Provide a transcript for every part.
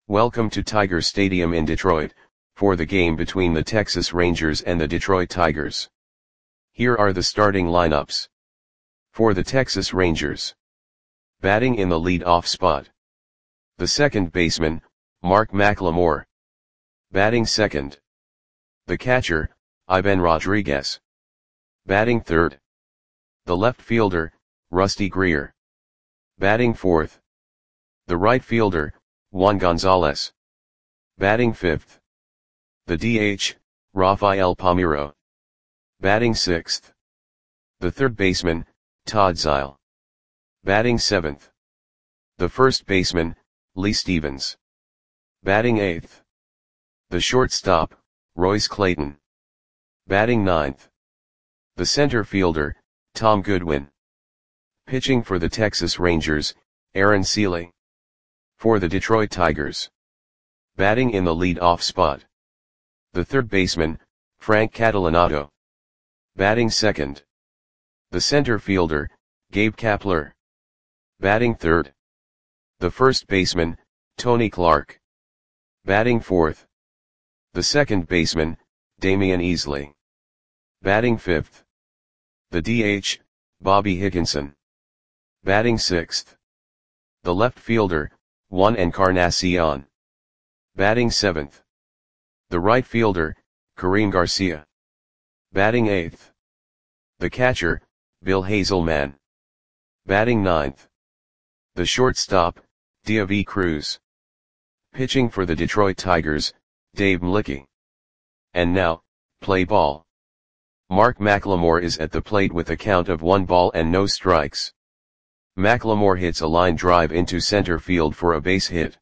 Welcome to Tiger Stadium in Detroit, for the game between the Texas Rangers and the Detroit Tigers. Here are the starting lineups. For the Texas Rangers. Batting in the lead-off spot. The second baseman, Mark McLemore. Batting second. The catcher, Ivan Rodriguez. Batting third. The left fielder, Rusty Greer. Batting fourth. The right fielder, Juan Gonzalez. Batting fifth. The DH, Rafael Palmeiro. Batting sixth. The third baseman, Todd Zeile. Batting seventh. The first baseman, Lee Stevens. Batting eighth. The shortstop, Royce Clayton. Batting ninth. The center fielder, Tom Goodwin. Pitching for the Texas Rangers, Aaron Sele. For the Detroit Tigers. Batting in the lead-off spot. The third baseman, Frank Catalanotto. Batting second. The center fielder, Gabe Kapler. Batting third. The first baseman, Tony Clark. Batting fourth. The second baseman, Damian Easley. Batting fifth. The DH, Bobby Higginson. Batting sixth. The left fielder, Juan Encarnacion. Batting seventh. The right fielder, Kareem Garcia. Batting eighth. The catcher, Bill Hazelman. Batting ninth. The shortstop, Deivi Cruz. Pitching for the Detroit Tigers, Dave Mlicki. And now, play ball. Mark McLemore is at the plate with a count of 1 ball and no strikes. McLemore hits a line drive into center field for a base hit.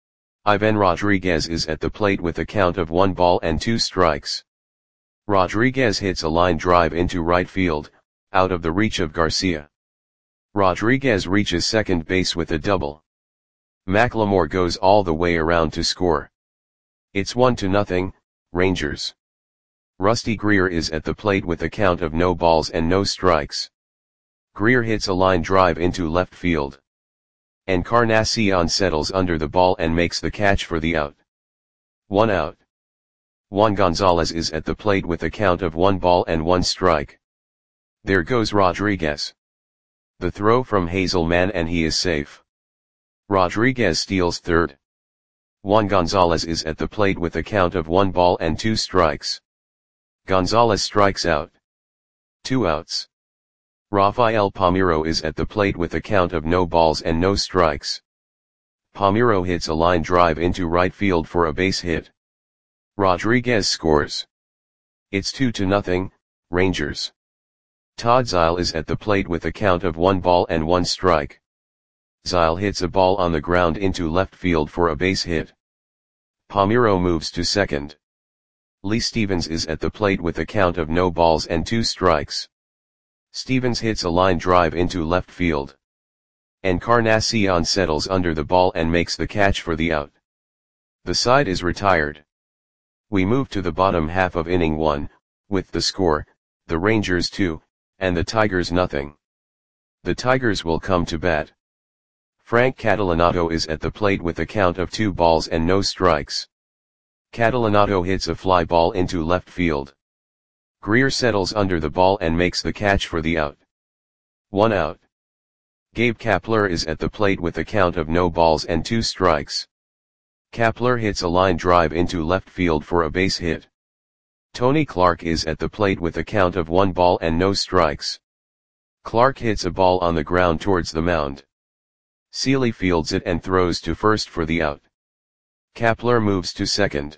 Ivan Rodriguez is at the plate with a count of 1 ball and 2 strikes. Rodriguez hits a line drive into right field, out of the reach of Garcia. Rodriguez reaches second base with a double. McLemore goes all the way around to score. It's 1-0, Rangers. Rusty Greer is at the plate with a count of no balls and no strikes. Greer hits a line drive into left field. Encarnacion settles under the ball and makes the catch for the out. 1 out. Juan Gonzalez is at the plate with a count of 1 ball and 1 strike. There goes Rodriguez. The throw from Hazelman and he is safe. Rodriguez steals third. Juan Gonzalez is at the plate with a count of 1 ball and 2 strikes. Gonzalez strikes out. 2 outs. Rafael Palmeiro is at the plate with a count of no balls and no strikes. Palmeiro hits a line drive into right field for a base hit. Rodriguez scores. It's 2-0, Rangers. Todd Zeile is at the plate with a count of 1 ball and 1 strike. Zeile hits a ball on the ground into left field for a base hit. Palmeiro moves to second. Lee Stevens is at the plate with a count of no balls and 2 strikes. Stevens hits a line drive into left field. Encarnacion settles under the ball and makes the catch for the out. The side is retired. We move to the bottom half of inning 1, with the score, the Rangers 2, and the Tigers nothing. The Tigers will come to bat. Frank Catalanotto is at the plate with a count of 2 balls and no strikes. Catalanotto hits a fly ball into left field. Greer settles under the ball and makes the catch for the out. 1 out. Gabe Kapler is at the plate with a count of no balls and 2 strikes. Kapler hits a line drive into left field for a base hit. Tony Clark is at the plate with a count of 1 ball and no strikes. Clark hits a ball on the ground towards the mound. Sele fields it and throws to first for the out. Kapler moves to second.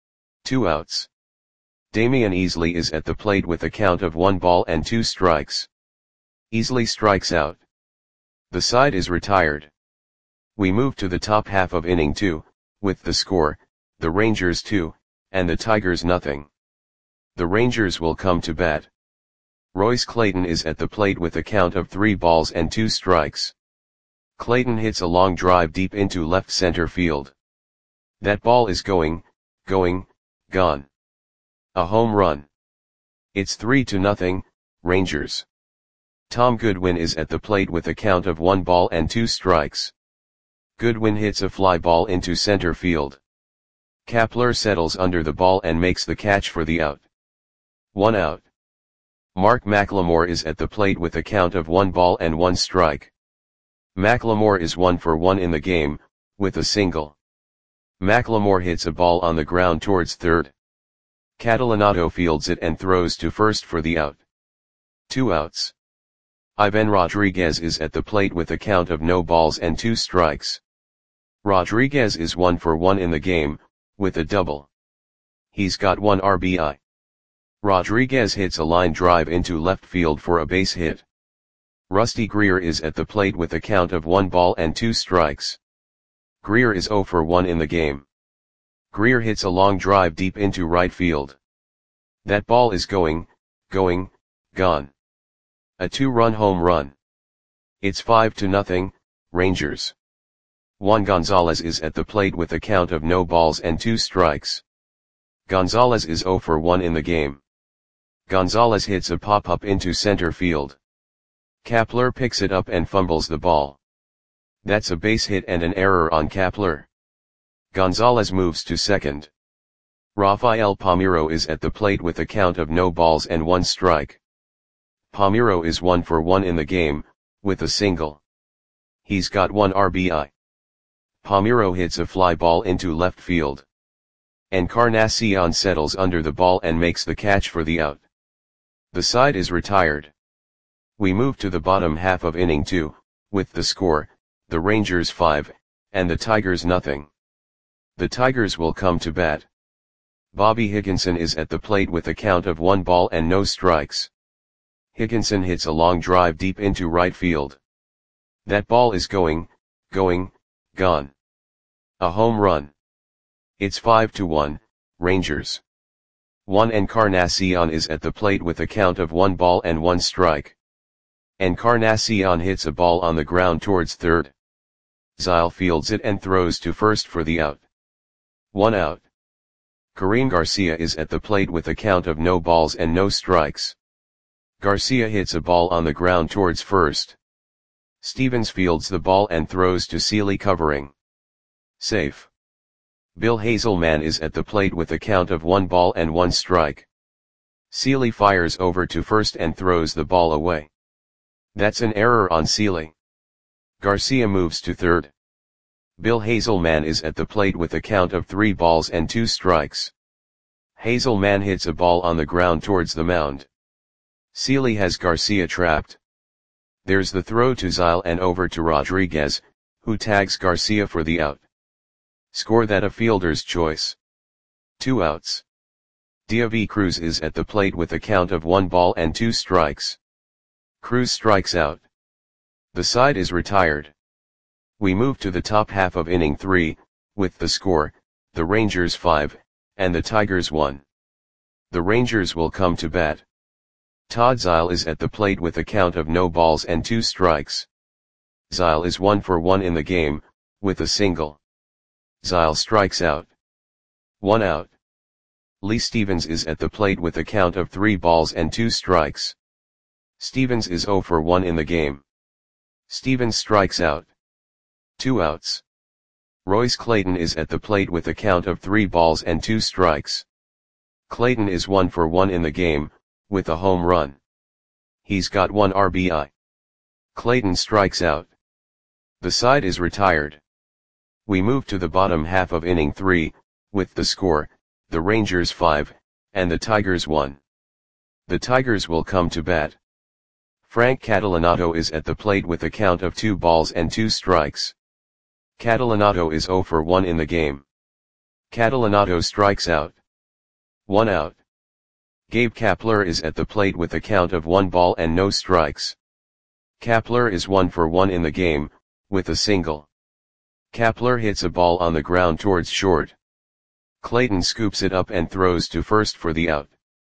2 outs. Damian Easley is at the plate with a count of 1 ball and 2 strikes. Easley strikes out. The side is retired. We move to the top half of inning 2, with the score, the Rangers 2, and the Tigers nothing. The Rangers will come to bat. Royce Clayton is at the plate with a count of 3 balls and 2 strikes. Clayton hits a long drive deep into left center field. That ball is gone. A home run. It's 3-0, Rangers. Tom Goodwin is at the plate with a count of 1 ball and 2 strikes. Goodwin hits a fly ball into center field. Kapler settles under the ball and makes the catch for the out. 1 out. Mark McLemore is at the plate with a count of 1-1 strike. McLemore is 1 for 1 in the game, with a single. McLemore hits a ball on the ground towards third. Catalanato fields it and throws to first for the out. 2 outs. Ivan Rodriguez is at the plate with a count of 0-2 strikes. Rodriguez is 1 for 1 in the game, with a double. He's got 1 RBI. Rodriguez hits a line drive into left field for a base hit. Rusty Greer is at the plate with a count of 1-2 strikes. Greer is 0 for 1 in the game. Greer hits a long drive deep into right field. That ball is going, gone. A 2-run home run. It's 5-0, Rangers. Juan Gonzalez is at the plate with a count of 0-2 strikes. Gonzalez is 0 for 1 in the game. Gonzalez hits a pop-up into center field. Kapler picks it up and fumbles the ball. That's a base hit and an error on Kapler. Gonzalez moves to second. Rafael Palmeiro is at the plate with a count of 0-1 strike. Palmeiro is 1 for 1 in the game, with a single. He's got 1 RBI. Palmeiro hits a fly ball into left field. Encarnacion settles under the ball and makes the catch for the out. The side is retired. We move to the bottom half of inning 2, with the score, the Rangers 5, and the Tigers nothing. The Tigers will come to bat. Bobby Higginson is at the plate with a count of 1-0 strikes. Higginson hits a long drive deep into right field. That ball is going, gone. A home run. It's 5-1, Rangers. Juan Encarnacion is at the plate with a count of 1-1 strike. Encarnacion hits a ball on the ground towards third. Zile fields it and throws to first for the out. 1 out. Karim Garcia is at the plate with a count of 0 strikes. Garcia hits a ball on the ground towards first. Stevens fields the ball and throws to Seeley covering. Safe. Bill Hazelman is at the plate with a count of 1-1 strike. Seeley fires over to first and throws the ball away. That's an error on Seeley. Garcia moves to third. Bill Hazelman is at the plate with a count of 3-2 strikes. Hazelman hits a ball on the ground towards the mound. Seeley has Garcia trapped. There's the throw to Zile and over to Rodriguez, who tags Garcia for the out. Score that a fielder's choice. 2 outs. Diavi Cruz is at the plate with a count of 1-2 strikes. Cruz strikes out. The side is retired. We move to the top half of inning 3, with the score, the Rangers 5, and the Tigers 1. The Rangers will come to bat. Todd Zile is at the plate with a count of 0-2 strikes. Zile is 1 for 1 in the game, with a single. Zile strikes out. 1 out. Lee Stevens is at the plate with a count of 3-2 strikes. Stevens is 0 for 1 in the game. Stevens strikes out. 2 outs. Royce Clayton is at the plate with a count of 3-2 strikes. Clayton is 1 for 1 in the game, with a home run. He's got 1 RBI. Clayton strikes out. The side is retired. We move to the bottom half of inning 3, with the score, the Rangers 5, and the Tigers 1. The Tigers will come to bat. Frank Catalanato is at the plate with a count of 2-2 strikes. Catalanato is 0 for 1 in the game. Catalanato strikes out. 1 out. Gabe Kapler is at the plate with a count of 1-0 strikes. Kapler is 1 for 1 in the game, with a single. Kapler hits a ball on the ground towards short. Clayton scoops it up and throws to first for the out.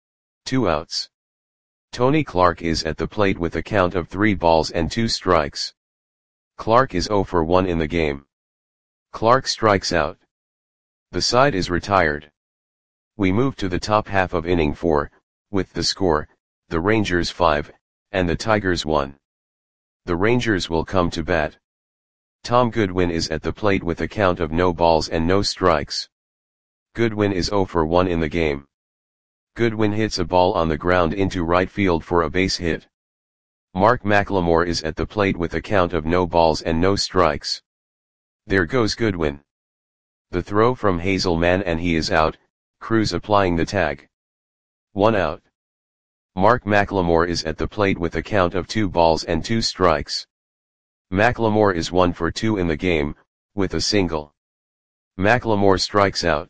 2 outs. Tony Clark is at the plate with a count of 3-2 strikes. Clark is 0 for 1 in the game. Clark strikes out. The side is retired. We move to the top half of inning 4, with the score, the Rangers 5, and the Tigers 1. The Rangers will come to bat. Tom Goodwin is at the plate with a count of no balls and no strikes. Goodwin is 0 for 1 in the game. Goodwin hits a ball on the ground into right field for a base hit. Mark McLemore is at the plate with a count of no balls and no strikes. There goes Goodwin. The throw from Hazelman and he is out, Cruz applying the tag. 1 out. Mark McLemore is at the plate with a count of 2 balls and 2 strikes. McLemore is 1 for 2 in the game, with a single. McLemore strikes out.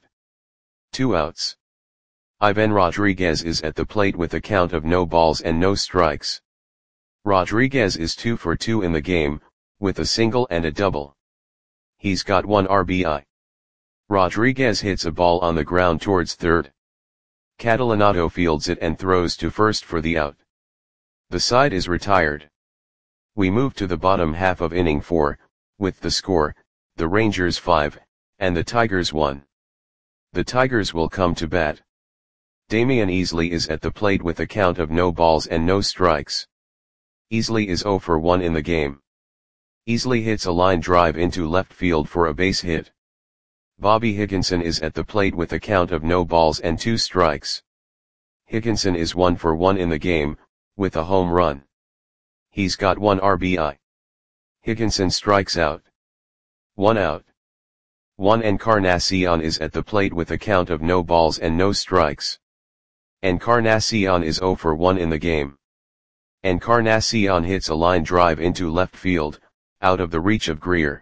2 outs. Ivan Rodriguez is at the plate with a count of no balls and no strikes. Rodriguez is 2 for 2 in the game, with a single and a double. He's got 1 RBI. Rodriguez hits a ball on the ground towards third. Catalanotto fields it and throws to first for the out. The side is retired. We move to the bottom half of inning 4, with the score, the Rangers 5, and the Tigers 1. The Tigers will come to bat. Damian Easley is at the plate with a count of no balls and no strikes. Easley is 0 for 1 in the game. Easley hits a line drive into left field for a base hit. Bobby Higginson is at the plate with a count of no balls and 2 strikes. Higginson is 1 for 1 in the game, with a home run. He's got 1 RBI. Higginson strikes out. 1 out. Juan Encarnacion is at the plate with a count of no balls and no strikes. Encarnacion is 0 for 1 in the game. Encarnacion hits a line drive into left field, out of the reach of Greer.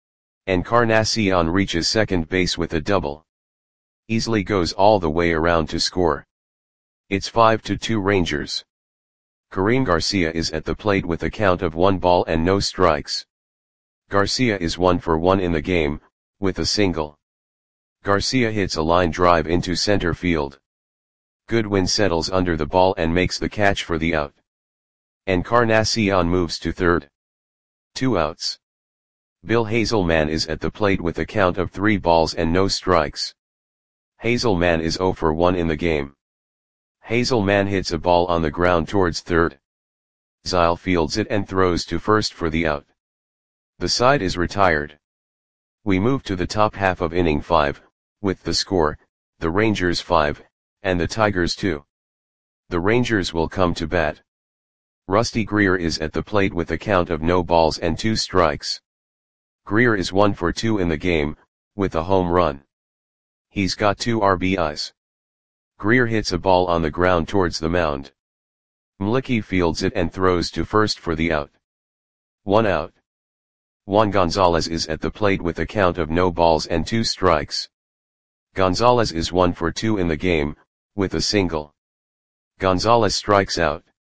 Encarnacion reaches second base with a double. Easley goes all the way around to score. It's 5-2 Rangers. Kareem Garcia is at the plate with a count of 1 ball and no strikes. Garcia is 1 for 1 in the game, with a single. Garcia hits a line drive into center field. Goodwin settles under the ball and makes the catch for the out. Encarnacion moves to third. 2 outs. Bill Hazelman is at the plate with a count of 3 balls and no strikes. Hazelman is 0 for 1 in the game. Hazelman hits a ball on the ground towards third. Zile fields it and throws to first for the out. The side is retired. We move to the top half of inning 5, with the score, the Rangers 5, and the Tigers 2. The Rangers will come to bat. Rusty Greer is at the plate with a count of no balls and 2 strikes. Greer is 1 for 2 in the game, with a home run. He's got 2 RBIs. Greer hits a ball on the ground towards the mound. Mlicki fields it and throws to first for the out. 1 out. Juan Gonzalez is at the plate with a count of no balls and 2 strikes. Gonzalez is 1 for 2 in the game, with a single. Gonzalez strikes out.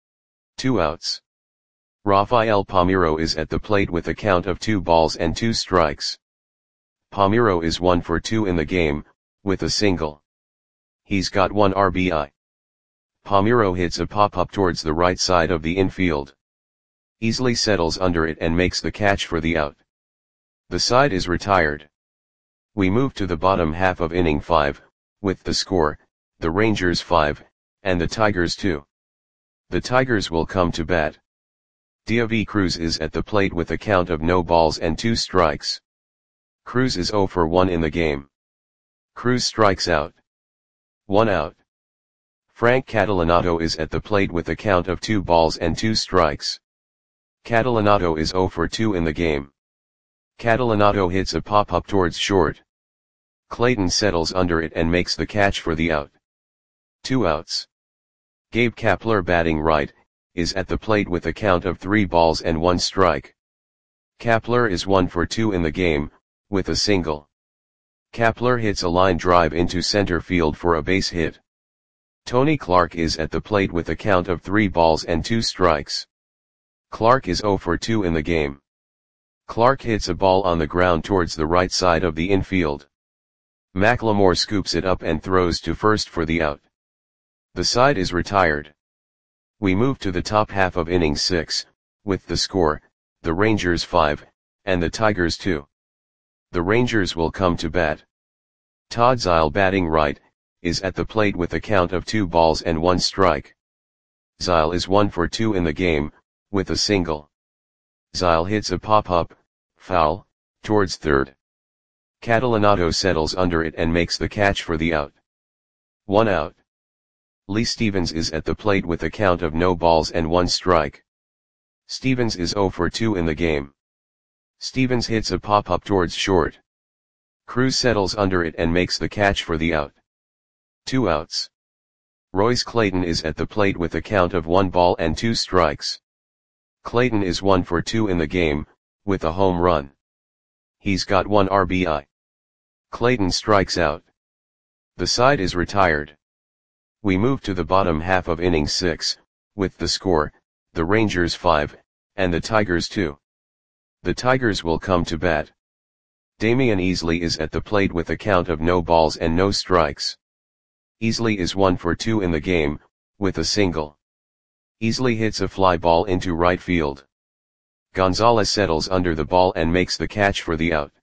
2 outs. Rafael Palmeiro is at the plate with a count of 2 balls and 2 strikes. Palmeiro is 1 for 2 in the game, with a single. He's got 1 RBI. Palmeiro hits a pop-up towards the right side of the infield. Easley settles under it and makes the catch for the out. The side is retired. We move to the bottom half of inning 5, with the score, the Rangers 5, and the Tigers 2. The Tigers will come to bat. Diaby Cruz is at the plate with a count of no balls and 2 strikes. Cruz is 0 for 1 in the game. Cruz strikes out. 1 out. Frank Catalanotto is at the plate with a count of 2 balls and 2 strikes. Catalanotto is 0 for 2 in the game. Catalanotto hits a pop-up towards short. Clayton settles under it and makes the catch for the out. 2 outs. Gabe Kapler, batting right, is at the plate with a count of 3 balls and 1 strike. Kapler is 1 for 2 in the game, with a single. Kapler hits a line drive into center field for a base hit. Tony Clark is at the plate with a count of 3 balls and 2 strikes. Clark is 0 for 2 in the game. Clark hits a ball on the ground towards the right side of the infield. McLemore scoops it up and throws to first for the out. The side is retired. We move to the top half of inning 6, with the score, the Rangers 5, and the Tigers 2. The Rangers will come to bat. Todd Zile, batting right, is at the plate with a count of 2 balls and 1 strike. Zile is 1 for 2 in the game, with a single. Zile hits a pop-up, foul, towards third. Catalanato settles under it and makes the catch for the out. 1 out. Lee Stevens is at the plate with a count of no balls and 1 strike. Stevens is 0 for 2 in the game. Stevens hits a pop-up towards short. Cruz settles under it and makes the catch for the out. 2 outs. Royce Clayton is at the plate with a count of 1 ball and 2 strikes. Clayton is 1 for 2 in the game, with a home run. He's got 1 RBI. Clayton strikes out. The side is retired. We move to the bottom half of inning 6, with the score, the Rangers 5, and the Tigers 2. The Tigers will come to bat. Damian Easley is at the plate with a count of no balls and no strikes. Easley is 1 for 2 in the game, with a single. Easley hits a fly ball into right field. Gonzalez settles under the ball and makes the catch for the out.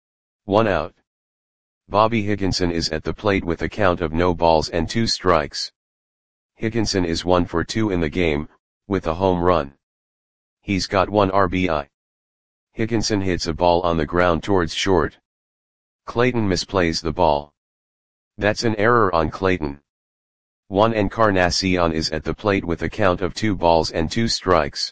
1 out. Bobby Higginson is at the plate with a count of no balls and 2 strikes. Higginson is 1 for 2 in the game, with a home run. He's got 1 RBI. Higginson hits a ball on the ground towards short. Clayton misplays the ball. That's an error on Clayton. Juan Encarnacion is at the plate with a count of 2 balls and 2 strikes.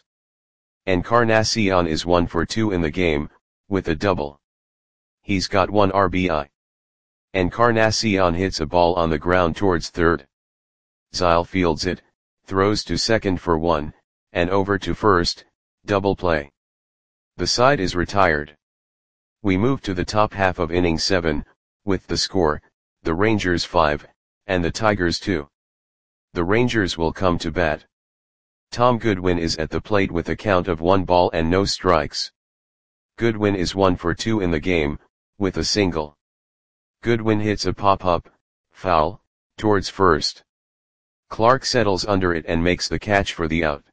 Encarnacion is 1 for 2 in the game, with a double. He's got 1 RBI. Encarnacion hits a ball on the ground towards third. Zyle fields it, throws to second for 1, and over to first, double play. The side is retired. We move to the top half of inning 7, with the score, the Rangers 5, and the Tigers 2. The Rangers will come to bat. Tom Goodwin is at the plate with a count of 1 ball and no strikes. Goodwin is 1 for 2 in the game, with a single. Goodwin hits a pop-up, foul, towards first. Clark settles under it and makes the catch for the out.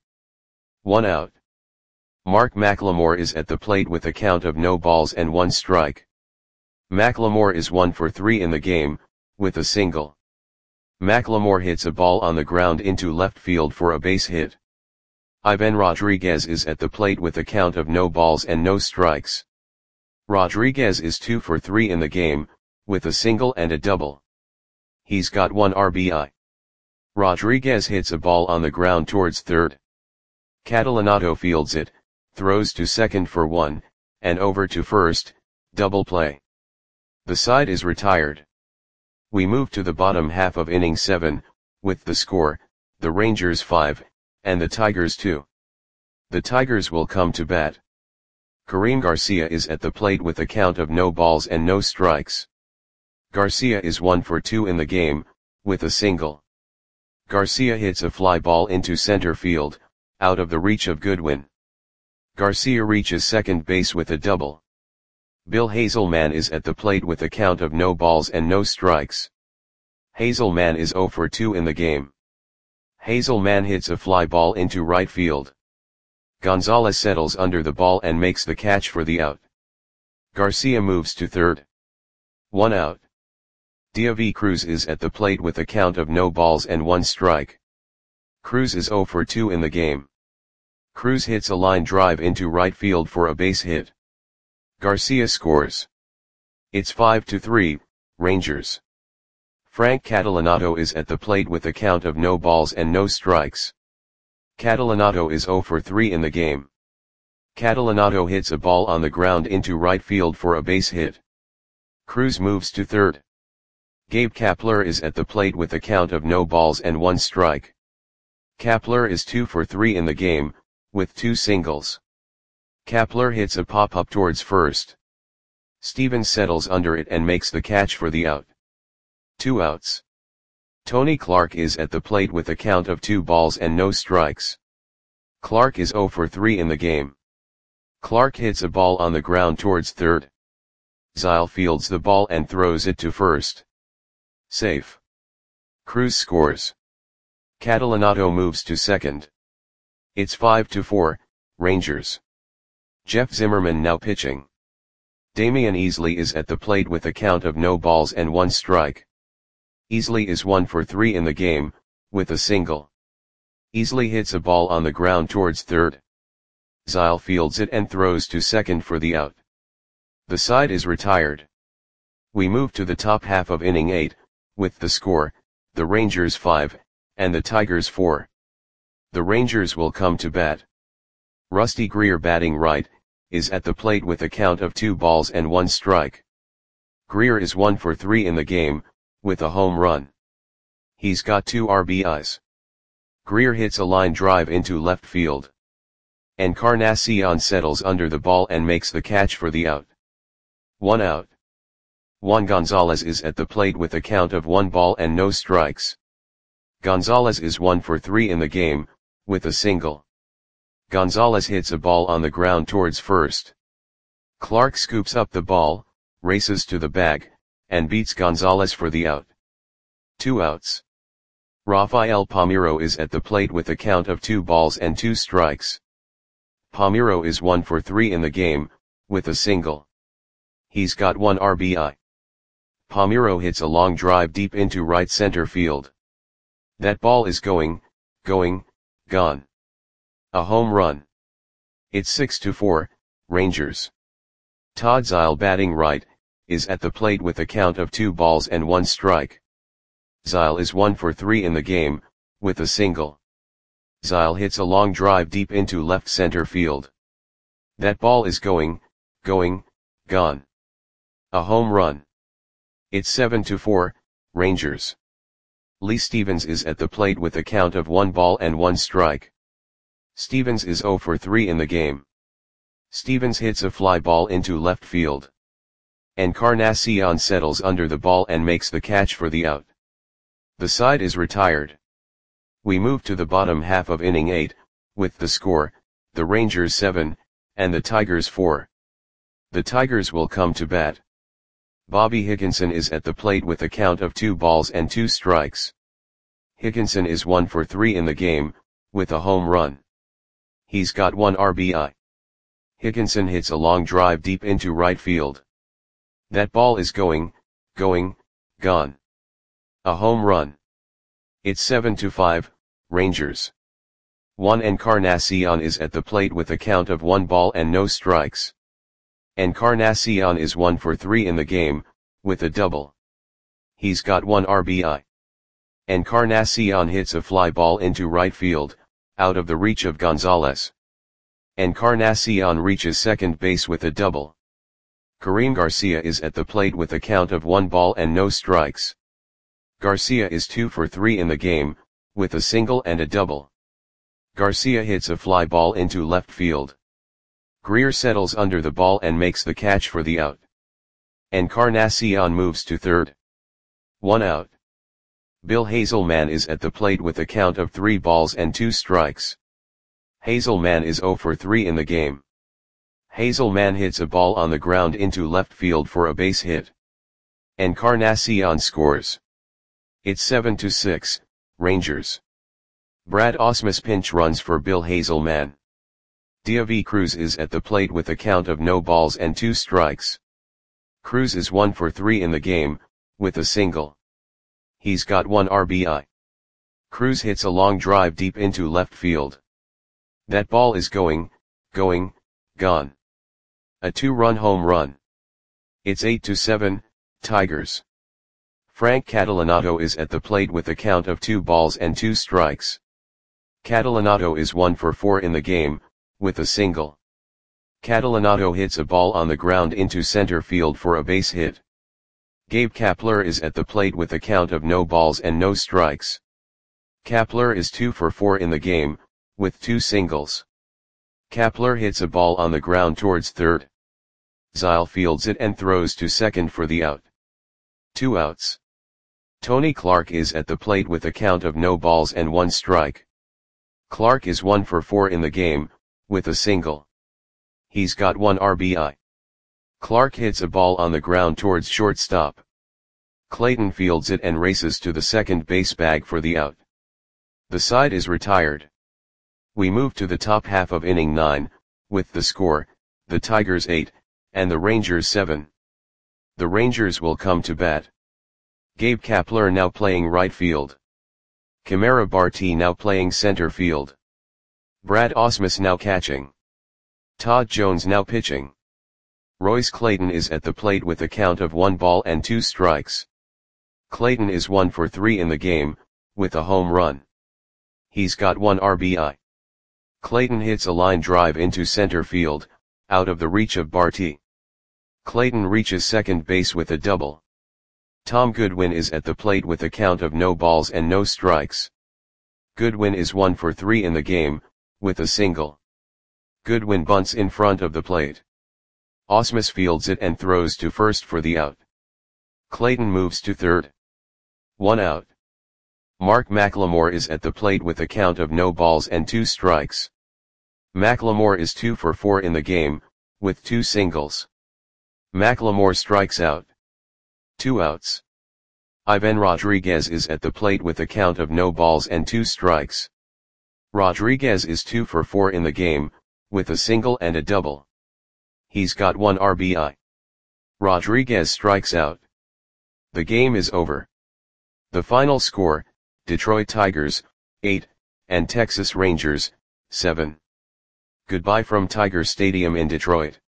1 out. Mark McLemore is at the plate with a count of no balls and 1 strike. McLemore is 1 for 3 in the game, with a single. McLemore hits a ball on the ground into left field for a base hit. Ivan Rodriguez is at the plate with a count of no balls and no strikes. Rodriguez is 2 for 3 in the game, with a single and a double. He's got 1 RBI. Rodriguez hits a ball on the ground towards third. Catalanato fields it, throws to second for 1, and over to first, double play. The side is retired. We move to the bottom half of inning 7, with the score, the Rangers 5, and the Tigers 2. The Tigers will come to bat. Kareem Garcia is at the plate with a count of no balls and no strikes. Garcia is 1 for 2 in the game, with a single. Garcia hits a fly ball into center field, out of the reach of Goodwin. Garcia reaches second base with a double. Bill Hazelman is at the plate with a count of no balls and no strikes. Hazelman is 0 for 2 in the game. Hazelman hits a fly ball into right field. Gonzalez settles under the ball and makes the catch for the out. Garcia moves to third. 1 out. David Cruz is at the plate with a count of no balls and 1 strike. Cruz is 0 for 2 in the game. Cruz hits a line drive into right field for a base hit. Garcia scores. It's 5-3, Rangers. Frank Catalanato is at the plate with a count of no balls and no strikes. Catalanato is 0 for 3 in the game. Catalanato hits a ball on the ground into right field for a base hit. Cruz moves to third. Gabe Kapler is at the plate with a count of no balls and 1 strike. Kapler is 2 for 3 in the game, with 2 singles. Kapler hits a pop-up towards first. Stevens settles under it and makes the catch for the out. 2 outs. Tony Clark is at the plate with a count of 2 balls and no strikes. Clark is 0 for 3 in the game. Clark hits a ball on the ground towards third. Zyle fields the ball and throws it to first. Safe. Cruz scores. Catalanato moves to second. It's 5-4, Rangers. Jeff Zimmerman now pitching. Damian Easley is at the plate with a count of no balls and 1 strike. Easley is 1 for 3 in the game, with a single. Easley hits a ball on the ground towards third. Zyle fields it and throws to second for the out. The side is retired. We move to the top half of inning 8, with the score, the Rangers 5, and the Tigers 4. The Rangers will come to bat. Rusty Greer, batting right, is at the plate with a count of 2 balls and 1 strike. Greer is 1 for 3 in the game, with a home run. He's got 2 RBIs. Greer hits a line drive into left field. Encarnacion settles under the ball and makes the catch for the out. 1 out. Juan Gonzalez is at the plate with a count of 1 ball and no strikes. Gonzalez is 1 for 3 in the game, with a single. Gonzalez hits a ball on the ground towards first. Clark scoops up the ball, races to the bag, and beats Gonzalez for the out. 2 outs. Rafael Palmeiro is at the plate with a count of 2 balls and 2 strikes. Palmeiro is 1 for 3 in the game, with a single. He's got 1 RBI. Palmeiro hits a long drive deep into right center field. That ball is going, gone. A home run. It's 6-4, Rangers. Todd Zeile, batting right, is at the plate with a count of 2 balls and 1 strike. Zeile is 1 for 3 in the game, with a single. Zeile hits a long drive deep into left center field. That ball is going, gone. A home run. It's 7-4, Rangers. Lee Stevens is at the plate with a count of 1 ball and 1 strike. Stevens is 0 for 3 in the game. Stevens hits a fly ball into left field. Encarnacion settles under the ball and makes the catch for the out. The side is retired. We move to the bottom half of inning 8, with the score, the Rangers 7, and the Tigers 4. The Tigers will come to bat. Bobby Higginson is at the plate with a count of 2 balls and 2 strikes. Higginson is 1 for 3 in the game, with a home run. He's got 1 RBI. Higginson hits a long drive deep into right field. That ball is going, gone. A home run. It's 7-5, Rangers. Juan Encarnacion is at the plate with a count of 1 ball and no strikes. Encarnacion is 1 for 3 in the game, with a double. He's got 1 RBI. Encarnacion hits a fly ball into right field, out of the reach of Gonzalez. Encarnacion reaches second base with a double. Karim Garcia is at the plate with a count of 1 ball and no strikes. Garcia is 2 for 3 in the game, with a single and a double. Garcia hits a fly ball into left field. Greer settles under the ball and makes the catch for the out. Encarnacion moves to third. 1 out. Bill Hazelman is at the plate with a count of 3 balls and 2 strikes. Hazelman is 0 for 3 in the game. Hazelman hits a ball on the ground into left field for a base hit. Encarnacion scores. It's 7-6, Rangers. Brad Ausmus pinch runs for Bill Hazelman. Diavi Cruz is at the plate with a count of no balls and 2 strikes. Cruz is 1 for 3 in the game, with a single. He's got 1 RBI. Cruz hits a long drive deep into left field. That ball is going, gone. A 2-run home run. It's 8-7, Tigers. Frank Catalanato is at the plate with a count of 2 balls and 2 strikes. Catalanato is 1 for 4 in the game, with a single. Catalanato hits a ball on the ground into center field for a base hit. Gabe Kapler is at the plate with a count of no balls and no strikes. Kapler is 2 for 4 in the game, with 2 singles. Kapler hits a ball on the ground towards third. Zeile fields it and throws to second for the out. 2 outs. Tony Clark is at the plate with a count of no balls and 1 strike. Clark is 1 for 4 in the game, with a single. He's got 1 RBI. Clark hits a ball on the ground towards shortstop. Clayton fields it and races to the second base bag for the out. The side is retired. We move to the top half of inning 9, with the score, the Tigers 8, and the Rangers 7. The Rangers will come to bat. Gabe Kapler now playing right field. Kamara Barti now playing center field. Brad Ausmus now catching. Todd Jones now pitching. Royce Clayton is at the plate with a count of 1 ball and 2 strikes. Clayton is 1 for 3 in the game, with a home run. He's got 1 RBI. Clayton hits a line drive into center field, out of the reach of Barty. Clayton reaches second base with a double. Tom Goodwin is at the plate with a count of no balls and no strikes. Goodwin is 1 for 3 in the game, with a single. Goodwin bunts in front of the plate. Ausmus fields it and throws to first for the out. Clayton moves to third. 1 out. Mark McLemore is at the plate with a count of no balls and 2 strikes. McLemore is 2 for 4 in the game, with 2 singles. McLemore strikes out. 2 outs. Ivan Rodriguez is at the plate with a count of no balls and 2 strikes. Rodriguez is 2 for 4 in the game, with a single and a double. He's got 1 RBI. Rodriguez strikes out. The game is over. The final score, Detroit Tigers, 8, and Texas Rangers, 7. Goodbye from Tiger Stadium in Detroit.